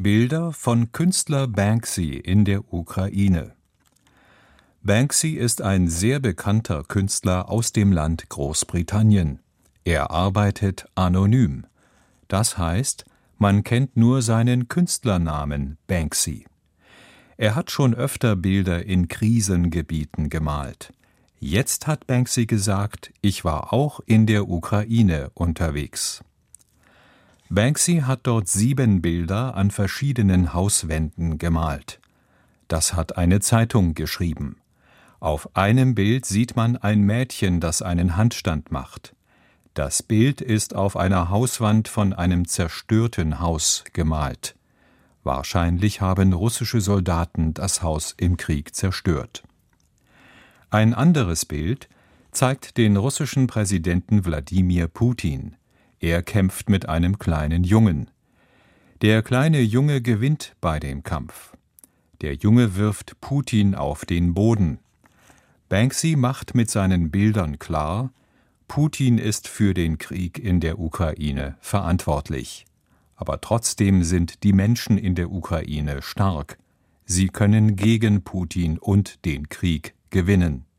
Bilder von Künstler Banksy in der Ukraine. Banksy ist ein sehr bekannter Künstler aus dem Land Großbritannien. Er arbeitet anonym. Das heißt, man kennt nur seinen Künstlernamen Banksy. Er hat schon öfter Bilder in Krisengebieten gemalt. Jetzt hat Banksy gesagt, ich war auch in der Ukraine unterwegs. Banksy hat dort 7 Bilder an verschiedenen Hauswänden gemalt. Das hat eine Zeitung geschrieben. Auf einem Bild sieht man ein Mädchen, das einen Handstand macht. Das Bild ist auf einer Hauswand von einem zerstörten Haus gemalt. Wahrscheinlich haben russische Soldaten das Haus im Krieg zerstört. Ein anderes Bild zeigt den russischen Präsidenten Wladimir Putin. Er kämpft mit einem kleinen Jungen. Der kleine Junge gewinnt bei dem Kampf. Der Junge wirft Putin auf den Boden. Banksy macht mit seinen Bildern klar, Putin ist für den Krieg in der Ukraine verantwortlich. Aber trotzdem sind die Menschen in der Ukraine stark. Sie können gegen Putin und den Krieg gewinnen.